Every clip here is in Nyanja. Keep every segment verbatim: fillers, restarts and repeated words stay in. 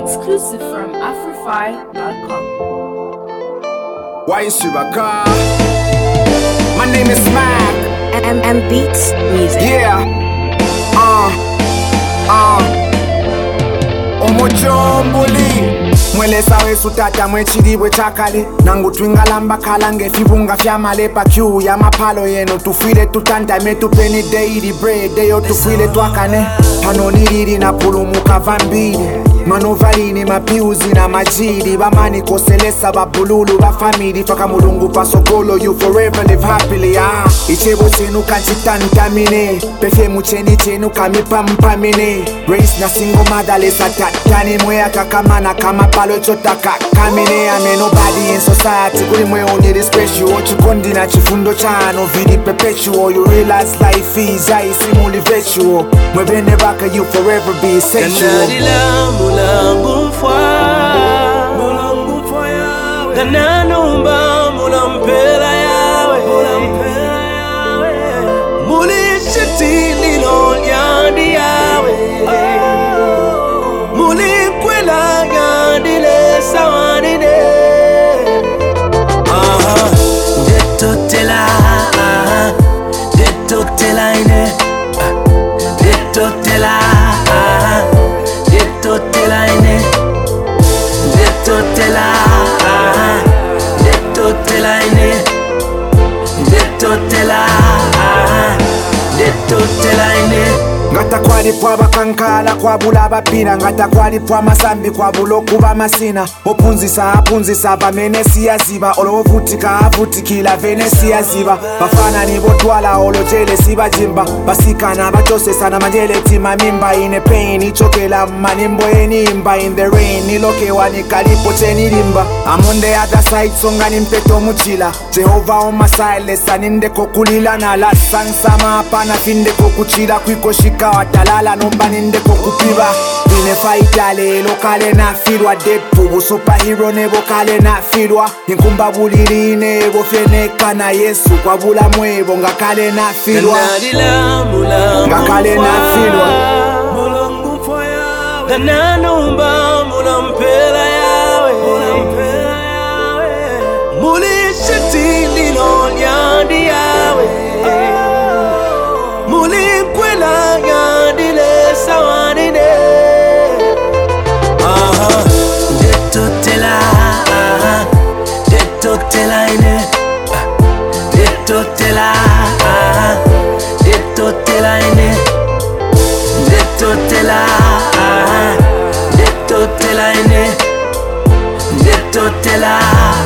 Exclusive from Afrify dot com. Why is she a car? My name is Smack. M M Beats Music. Yeah. Uh. Uh. Omojomboli. Mwelesa wesu tata mwechidi wechakale nangu twingalamba kala ngefibunga fyamale pa Q ya mapalo yeno tufile tutanta metu peni deidi bread deyo tufile twakane pano niriri na pulumuka vambili manovalini mapiuzi na majidi bamani koselesa babululu ba family faka mulungu pasokolo you forever live happily ah ichebo chenu kanchitantamine perfume cheni chenu kamipampamine race na single mother lesa tatani mwea kakamana kama palo chotaka kamine ame nobody in society kuli mwe only special chikondi na chifundo chano vidi perpetual you realize life is I simuli virtual mwe bene baka you forever be sexual Mulambu fwa Mulambu fwa yawe Gananumba mulampela yawe Mulampela yawe Mulishiti lilo nyandi yawe Mulikwela nyandi le sawanine Aha Deto tela Deto tela ine Deto tela Totela ine Deto tela Deto tela ine Deto tela Deto tela ine Ngata kwali pwa bakankala kwa bula bapina Ngata kwali pwa masambi kwa buloku ba masina Opunzisa apunzisa bamenesi ya ziba Olo vutika avutikila venesi ya ziba Bafana ni botwala olo jele siba jimba Basikana bachose sana majele tima mimba Ine pain ichokela manimbo eni imba In the rain niloke wani kalipo cheni limba I'm on the other side songa ni mpeto muchila Jehovah on my side lesa ninde kokulila Na la sansama apana finde kokuchila Kwiko shika watalala nomba ninde kokupiba Ine fighta lelo kale na filwa Deadpool superhero nebo kale na filwa Inkumba buliri nebo feneka na Yesu Kwa bula mwebo nga kale na filwa Ganadila mulambu Nga kale na filwa Mulambu fwa yawe Gananumba mulampela yawe Mulampela yawe Mulishiti lilo nyandi yawe Mulikwela nyandi le sawanine Aha Deto tela Deto tela ine Deto tela Deto tela ine Deto tela Deto tela ine Deto tela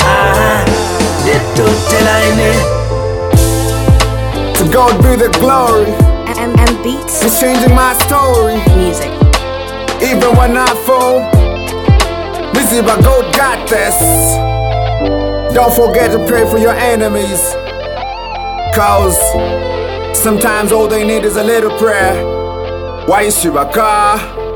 Deto tela ine To God be the glory. M M Beats It's changing my story. Music. Even when I fall, this is my God got this. Don't forget to pray for your enemies, cause sometimes all they need is a little prayer. Why is Shibaka?